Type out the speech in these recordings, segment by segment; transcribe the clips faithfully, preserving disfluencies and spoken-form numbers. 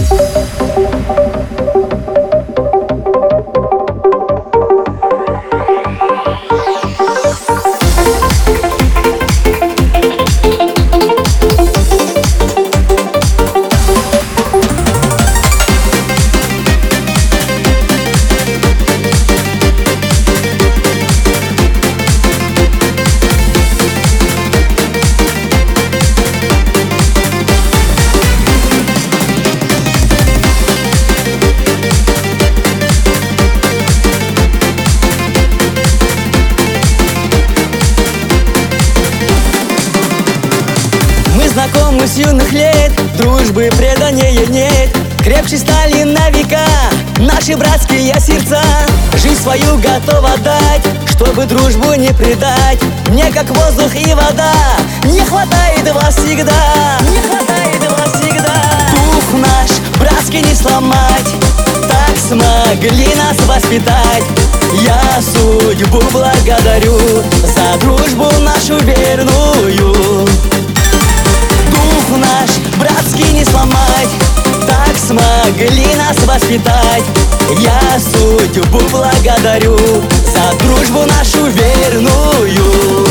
Знакомы с юных лет, дружбы предания нет. Крепче стали на века наши братские сердца. Жизнь свою готова дать, чтобы дружбу не предать. Мне как воздух и вода, не хватает вас всегда. Не хватает вас всегда. Дух наш братский не сломать, так смогли нас воспитать. Я судьбу благодарю за дружбу нашу верную. Дух наш братский не сломать, так смогли нас воспитать. Я судьбу благодарю за дружбу нашу верную.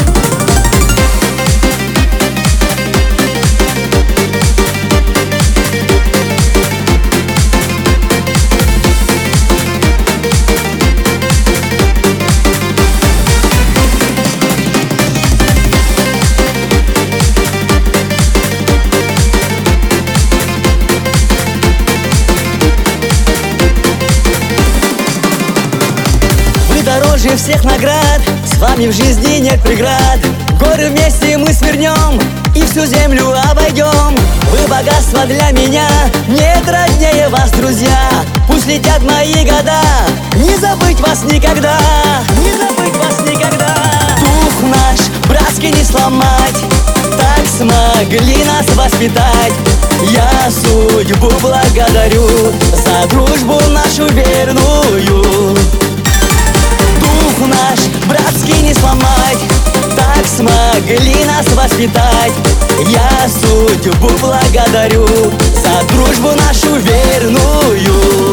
Дороже всех наград, с вами в жизни нет преград. Горы вместе мы свернем и всю землю обойдем. Вы богатство для меня, нет роднее вас, друзья. Пусть летят мои года, не забыть вас никогда. Не забыть вас никогда. Дух наш братский не сломать, так смогли нас воспитать. Я судьбу благодарю за дружбу нашу верную. Дух наш братский не сломать, так смогли нас воспитать. Я судьбу благодарю за дружбу нашу верную.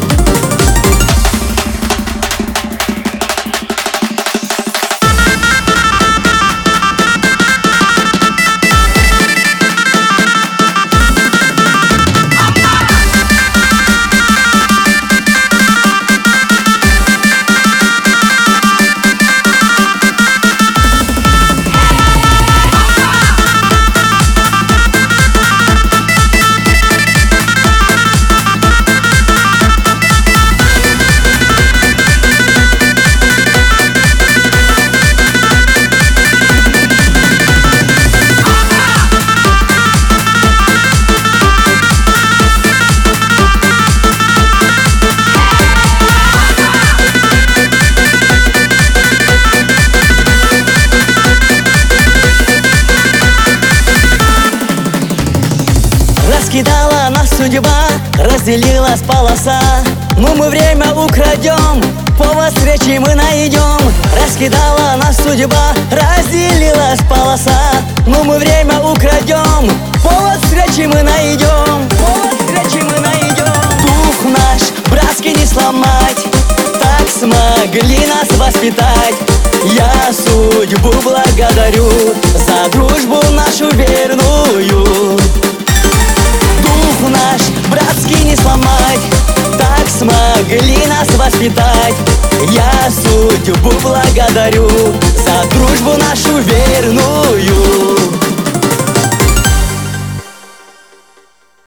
Раскидала нас судьба, разделилась полоса. Ну мы время украдем, повод встречи мы найдем. Раскидала нас судьба, разделилась полоса. Ну мы время украдем, повод встречи мы найдем. Повод встречи мы найдем. Дух наш братский не сломать, так смогли нас воспитать. Я судьбу благодарю за дружбу нашу верную. Дух наш братский не сломать, так смогли нас воспитать. Я судьбу благодарю за дружбу нашу верную.